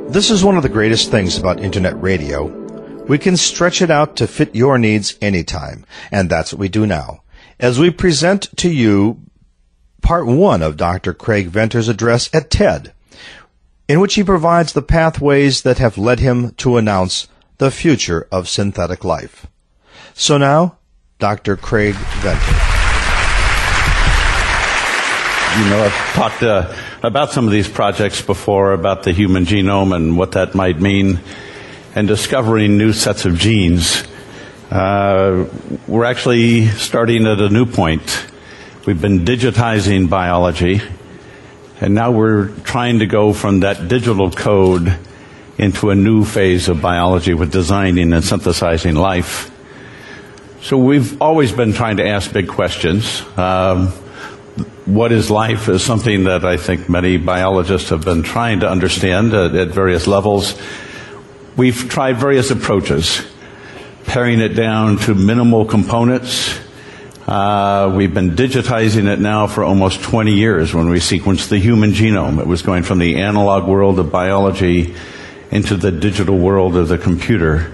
This is one of the greatest things about Internet radio. We can stretch it out to fit your needs anytime, and that's what we do now. As we present to you Part 1 of Dr. Craig Venter's address at TED, in which he provides the pathways that have led him to announce the future of synthetic life. So now, Dr. Craig Venter. You know, I've talked about some of these projects before, about the human genome and what that might mean, and discovering new sets of genes. We're actually starting at a new point. We've been digitizing biology, and now we're trying to go from that digital code into a new phase of biology with designing and synthesizing life. So we've always been trying to ask big questions. What is life is something that I think many biologists have been trying to understand at various levels. We've tried various approaches, paring it down to minimal components. We've been digitizing it now for almost 20 years when we sequenced the human genome. It was going from the analog world of biology into the digital world of the computer.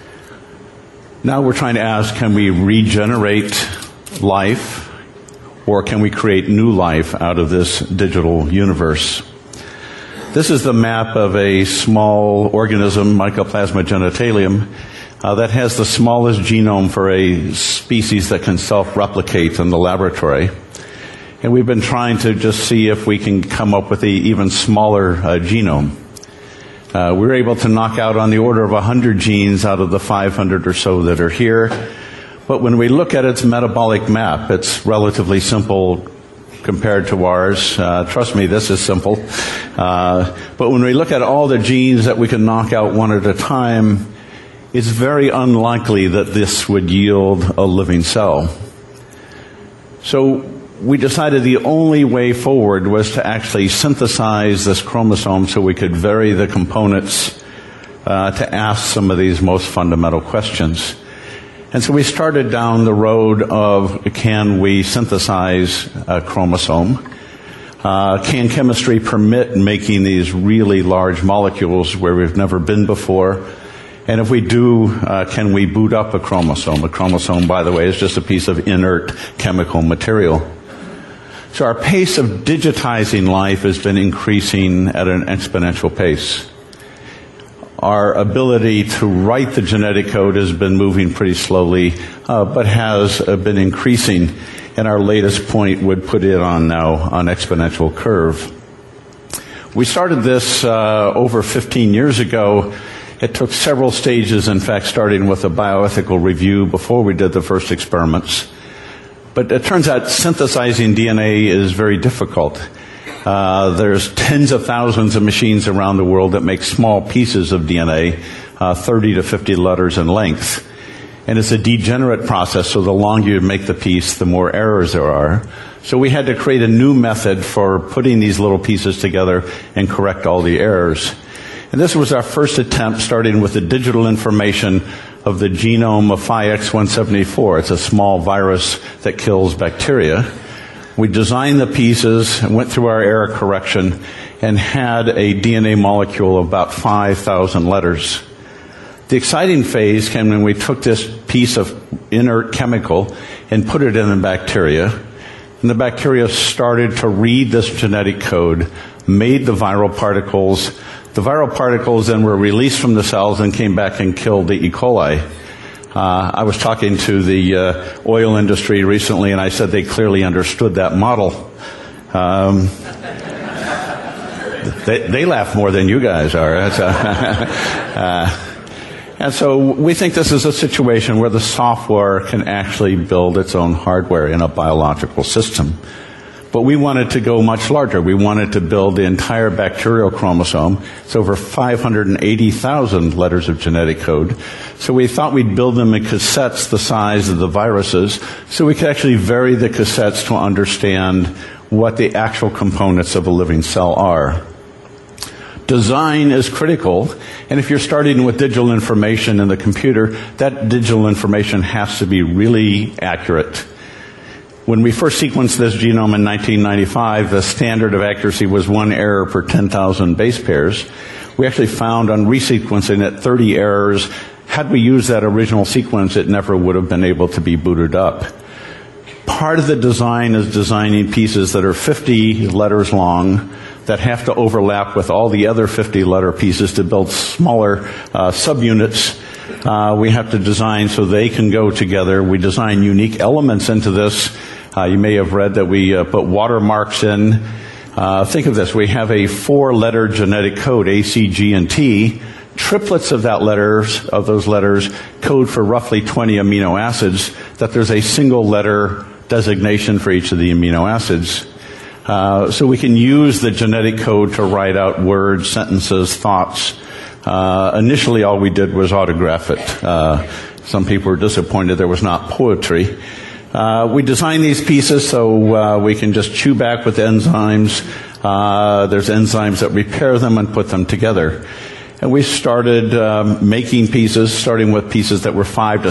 Now we're trying to ask, can we regenerate life? Or can we create new life out of this digital universe? This is the map of a small organism, Mycoplasma genitalium, that has the smallest genome for a species that can self-replicate in the laboratory. And we've been trying to just see if we can come up with an even smaller genome. We were able to knock out on the order of 100 genes out of the 500 or so that are here. But when we look at its metabolic map, it's relatively simple compared to ours. Trust me, this is simple. But when we look at all the genes that we can knock out one at a time, it's very unlikely that this would yield a living cell. So we decided the only way forward was to actually synthesize this chromosome so we could vary the components to ask some of these most fundamental questions. And so we started down the road of, can we synthesize a chromosome? Can chemistry permit making these really large molecules where we've never been before? And if we do, can we boot up a chromosome? A chromosome, by the way, is just a piece of inert chemical material. So our pace of digitizing life has been increasing at an exponential pace. Our ability to write the genetic code has been moving pretty slowly, but has been increasing. And our latest point would put it on now an exponential curve. We started this over 15 years ago. It took several stages, in fact, starting with a bioethical review before we did the first experiments. But it turns out synthesizing DNA is very difficult. There's tens of thousands of machines around the world that make small pieces of DNA, 30 to 50 letters in length. And it's a degenerate process, so the longer you make the piece, the more errors there are. So we had to create a new method for putting these little pieces together and correct all the errors. And this was our first attempt, starting with the digital information of the genome of Phi-X174. It's a small virus that kills bacteria. We designed the pieces, went through our error correction, and had a DNA molecule of about 5,000 letters. The exciting phase came when we took this piece of inert chemical and put it in the bacteria. And the bacteria started to read this genetic code, made the viral particles. The viral particles then were released from the cells and came back and killed the E. coli. I was talking to the oil industry recently, and I said they clearly understood that model. They laugh more than you guys are. And so we think this is a situation where the software can actually build its own hardware in a biological system. But we wanted to go much larger. We wanted to build the entire bacterial chromosome. It's over 580,000 letters of genetic code. So we thought we'd build them in cassettes the size of the viruses, so we could actually vary the cassettes to understand what the actual components of a living cell are. Design is critical, and if you're starting with digital information in the computer, that digital information has to be really accurate. When we first sequenced this genome in 1995, the standard of accuracy was 1 error per 10,000 base pairs. We actually found on resequencing it 30 errors. Had we used that original sequence, it never would have been able to be booted up. Part of the design is designing pieces that are 50 letters long that have to overlap with all the other 50 letter pieces to build smaller subunits. We have to design so they can go together. We design unique elements into this. You may have read that we put watermarks in. Think of this. We have a 4-letter genetic code, A, C, G, and T. Triplets of those letters code for roughly 20 amino acids, that there's a single letter designation for each of the amino acids. So we can use the genetic code to write out words, sentences, thoughts. Initially, all we did was autograph it. Some people were disappointed there was not poetry. We design these pieces so we can just chew back with enzymes. There's enzymes that repair them and put them together. And we started making pieces, starting with pieces that were 5,000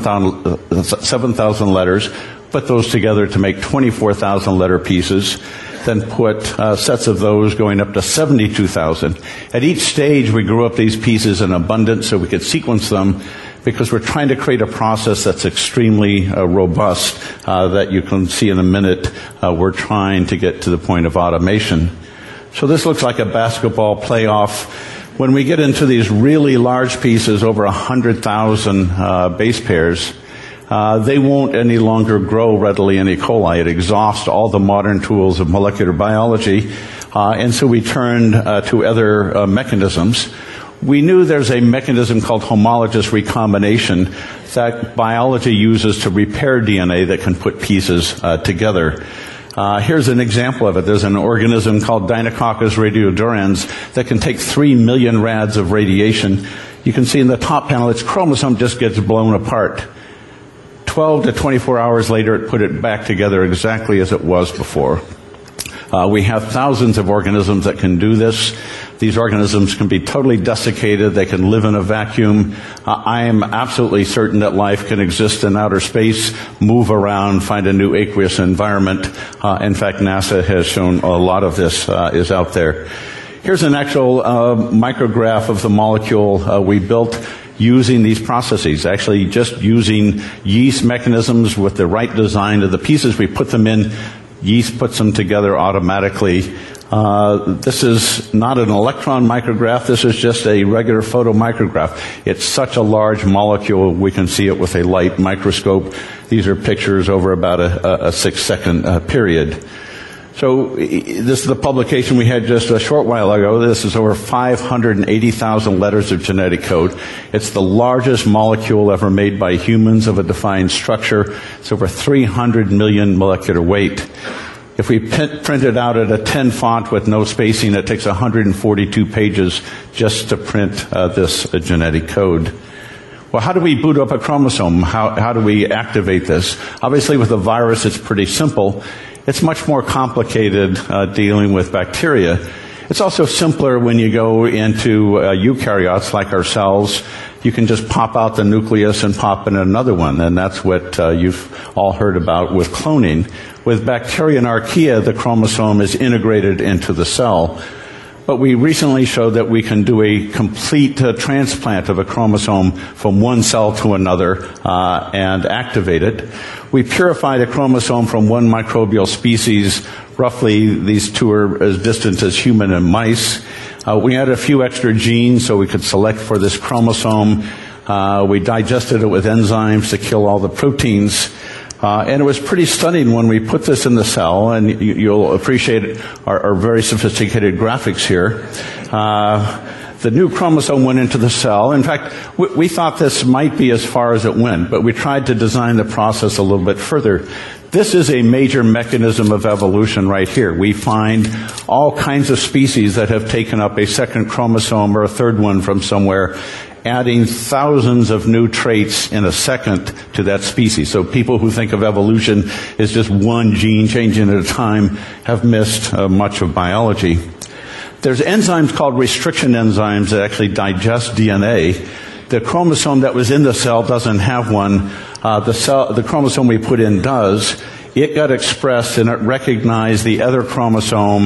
to 7,000 letters, put those together to make 24,000 letter pieces, then put sets of those going up to 72,000. At each stage, we grew up these pieces in abundance so we could sequence them, because we're trying to create a process that's extremely robust that you can see in a minute. We're trying to get to the point of automation. So this looks like a basketball playoff. When we get into these really large pieces, over 100,000 base pairs, they won't any longer grow readily in E. coli. It exhausts all the modern tools of molecular biology, and so we turned to other mechanisms. We knew there's a mechanism called homologous recombination that biology uses to repair DNA that can put pieces together. Here's an example of it. There's an organism called Deinococcus radiodurans that can take 3 million rads of radiation. You can see in the top panel, its chromosome just gets blown apart. 12 to 24 hours later, it put it back together exactly as it was before. We have thousands of organisms that can do this. These organisms can be totally desiccated. They can live in a vacuum. I am absolutely certain that life can exist in outer space, move around, find a new aqueous environment. In fact, NASA has shown a lot of this is out there. Here's an actual micrograph of the molecule we built using these processes, actually just using yeast mechanisms with the right design of the pieces. We put them in. Yeast puts them together automatically. This is not an electron micrograph. This is just a regular photomicrograph. It's such a large molecule, we can see it with a light microscope. These are pictures over about a 6-second period. So this is the publication we had just a short while ago. This is over 580,000 letters of genetic code. It's the largest molecule ever made by humans of a defined structure. It's over 300 million molecular weight. If we print it out at a 10 font with no spacing, it takes 142 pages just to print this genetic code. Well, how do we boot up a chromosome? How do we activate this? Obviously, with a virus, it's pretty simple. It's much more complicated dealing with bacteria. It's also simpler when you go into eukaryotes like our cells. You can just pop out the nucleus and pop in another one, and that's what you've all heard about with cloning. With bacteria and archaea, the chromosome is integrated into the cell. But we recently showed that we can do a complete transplant of a chromosome from one cell to another and activate it. We purified a chromosome from one microbial species. Roughly, these two are as distant as human and mice. We added a few extra genes so we could select for this chromosome. We digested it with enzymes to kill all the proteins. And it was pretty stunning when we put this in the cell, and you'll appreciate our very sophisticated graphics here. The new chromosome went into the cell. In fact, we thought this might be as far as it went, but we tried to design the process a little bit further. This is a major mechanism of evolution right here. We find all kinds of species that have taken up a second chromosome or a third one from somewhere, adding thousands of new traits in a second to that species. So people who think of evolution as just one gene changing at a time have missed much of biology. There's enzymes called restriction enzymes that actually digest DNA. The chromosome that was in the cell doesn't have one. The chromosome we put in does. It got expressed and it recognized the other chromosome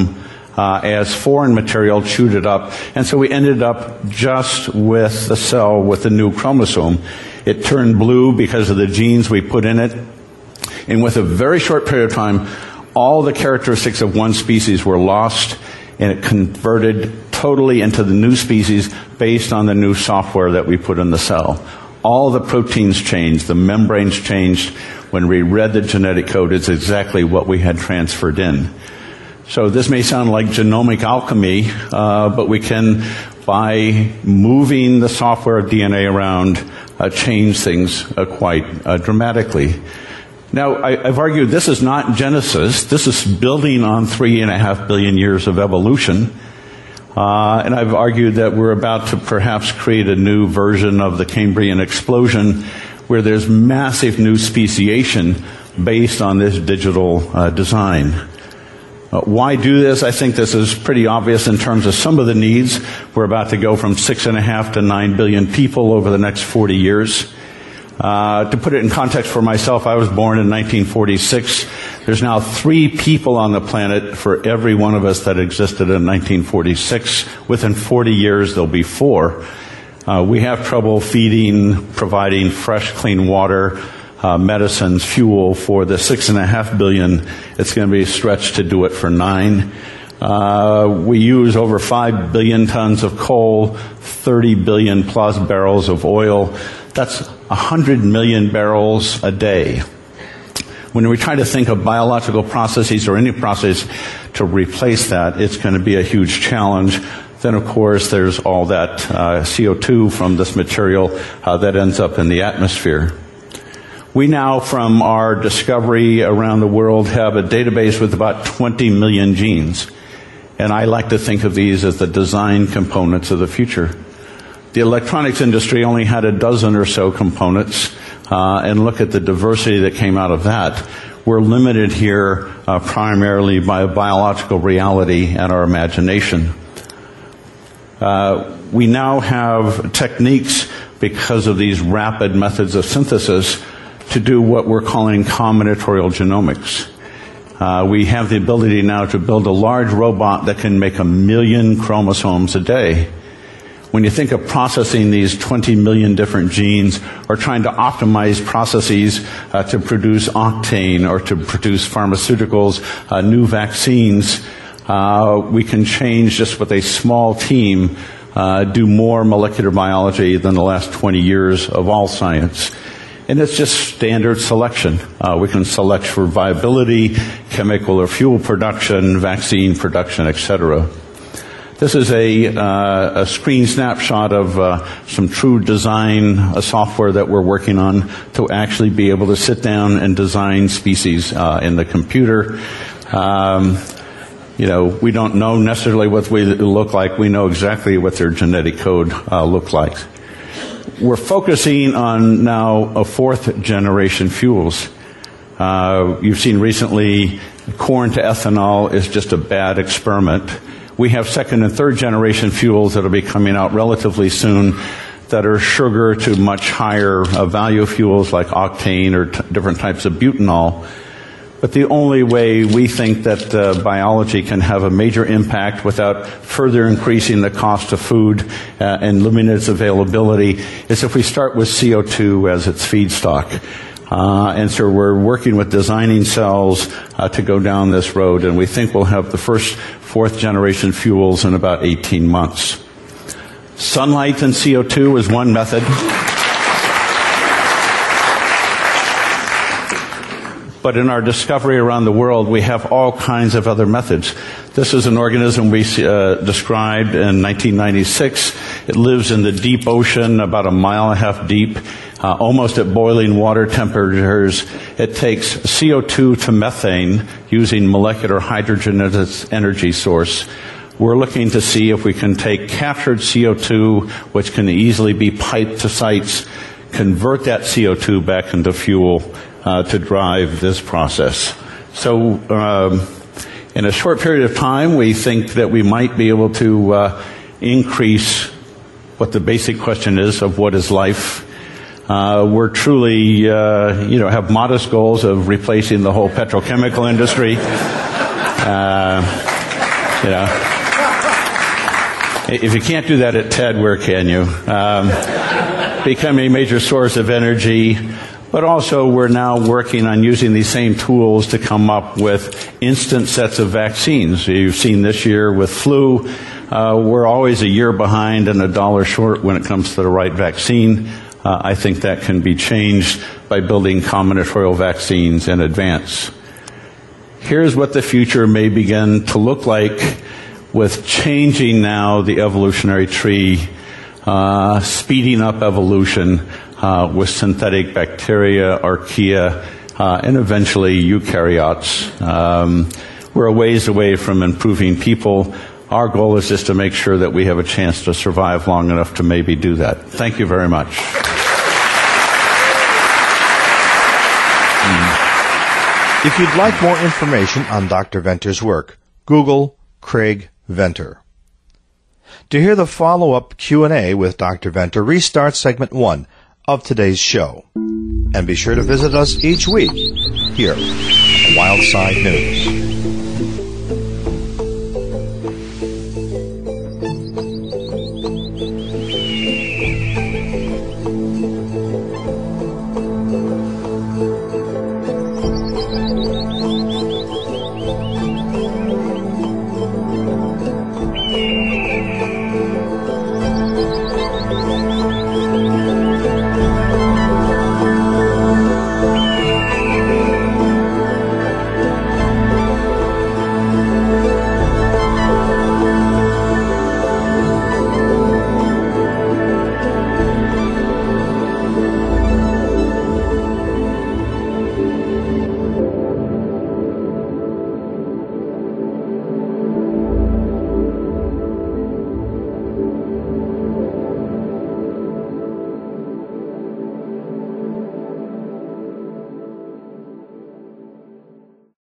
as foreign material, chewed it up, and so we ended up just with the cell with the new chromosome. It turned blue because of the genes we put in it, and with a very short period of time, all the characteristics of one species were lost, and it converted totally into the new species based on the new software that we put in the cell. All the proteins changed, the membranes changed. When we read the genetic code, it's exactly what we had transferred in. So this may sound like genomic alchemy, but we can, by moving the software of DNA around, change things quite dramatically. Now, I've argued this is not Genesis. This is building on 3.5 billion years of evolution. And I've argued that we're about to perhaps create a new version of the Cambrian explosion where there's massive new speciation based on this digital design. Why do this? I think this is pretty obvious in terms of some of the needs. We're about to go from 6.5 to 9 billion people over the next 40 years. To put it in context for myself, I was born in 1946. There's now 3 people on the planet for every one of us that existed in 1946. Within 40 years, there'll be 4. We have trouble feeding, providing fresh, clean water, medicines, fuel for the 6.5 billion. It's going to be stretched to do it for 9. We use over 5 billion tons of coal, 30 billion plus barrels of oil. That's 100 million barrels a day. When we try to think of biological processes or any process to replace that, it's going to be a huge challenge. Then, of course, there's all that CO2 from this material that ends up in the atmosphere. We now, from our discovery around the world, have a database with about 20 million genes. And I like to think of these as the design components of the future. The electronics industry only had a dozen or so components, and look at the diversity that came out of that. We're limited here primarily by biological reality and our imagination. We now have techniques, because of these rapid methods of synthesis, to do what we're calling combinatorial genomics. We have the ability now to build a large robot that can make 1 million chromosomes a day. When you think of processing these 20 million different genes or trying to optimize processes to produce octane or to produce pharmaceuticals, new vaccines, we can change just with a small team, do more molecular biology than the last 20 years of all science. And it's just standard selection. We can select for viability, chemical or fuel production, vaccine production, etc. This is a screen snapshot of some true design software that we're working on to actually be able to sit down and design species in the computer. We don't know necessarily what they look like. We know exactly what their genetic code looks like. We're focusing on now a 4th generation fuels. You've seen recently corn to ethanol is just a bad experiment. We have 2nd and 3rd generation fuels that will be coming out relatively soon that are sugar to much higher value fuels like octane or different types of butanol. But the only way we think that biology can have a major impact without further increasing the cost of food and limiting its availability is if we start with CO2 as its feedstock. And so we're working with designing cells to go down this road, and we think we'll have the first 4th generation fuels in about 18 months. Sunlight and CO2 is one method. But in our discovery around the world, we have all kinds of other methods. This is an organism we described in 1996. It lives in the deep ocean, about 1.5 miles deep, almost at boiling water temperatures. It takes CO2 to methane using molecular hydrogen as its energy source. We're looking to see if we can take captured CO2, which can easily be piped to sites, convert that CO2 back into fuel to drive this process. So in a short period of time, we think that we might be able to increase what the basic question is of what is life. We're truly, have modest goals of replacing the whole petrochemical industry. You know, if you can't do that at TED, where can you? Become a major source of energy, but also we're now working on using these same tools to come up with instant sets of vaccines. You've seen this year with flu, we're always a year behind and $1 short when it comes to the right vaccine. I think that can be changed by building combinatorial vaccines in advance. Here's what the future may begin to look like with changing now the evolutionary tree, speeding up evolution with synthetic bacteria, archaea, and eventually eukaryotes. We're a ways away from improving people. Our goal is just to make sure that we have a chance to survive long enough to maybe do that. Thank you very much. If you'd like more information on Dr. Venter's work, Google Craig Venter. To hear the follow-up Q&A with Dr. Venter, restart segment 1 of today's show. And be sure to visit us each week here on Wildside News.